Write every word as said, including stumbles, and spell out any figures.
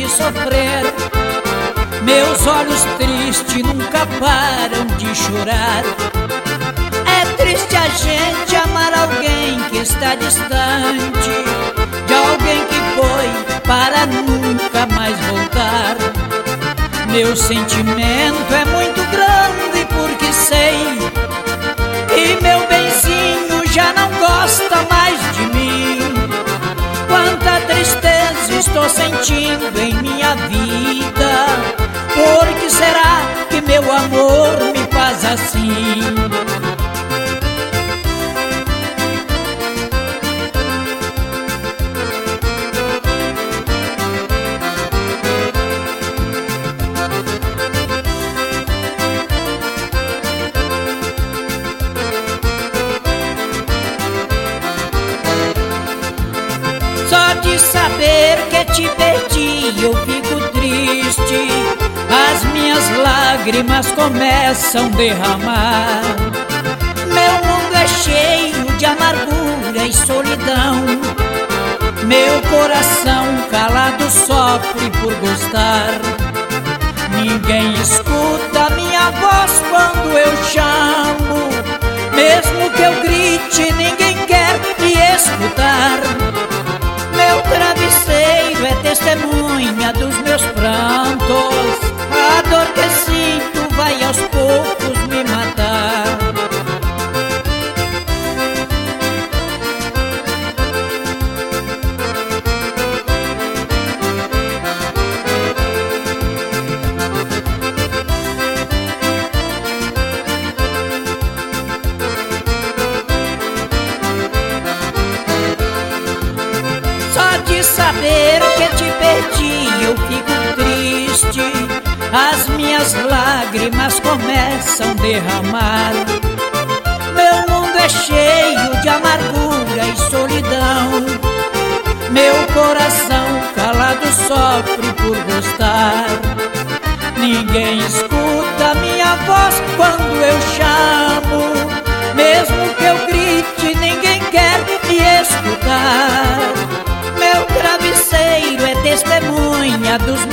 sofrer. Meus olhos tristes nunca param de chorar. É triste a gente amar alguém que está distante de alguém que foi para nunca mais voltar. Meu sentimento é muito grande porque sei que meu benzinho já não gosta mais de mim. Quanta tristeza estou sentindo em minha vida. Por que será que meu amor me faz assim? Só de saber que te perdi eu fico triste. As minhas lágrimas começam a derramar. Meu mundo é cheio de amargura e solidão. Meu coração calado sofre por gostar. Ninguém escuta minha voz quando eu chamo. Mesmo que eu grite, ninguém quer me escutar. Meu travesseiro é testemunha dos meus prantos. A dor que sinto vai aos poucos me matar. Só de saber que te perdi eu fico triste. As minhas lágrimas começam a derramar. Meu mundo é cheio de amargura e solidão. Meu coração calado sofre por gostar. Ninguém escuta minha voz quando eu chamo. Mesmo que eu grite, ninguém quer me escutar. Meu travesseiro é testemunha dos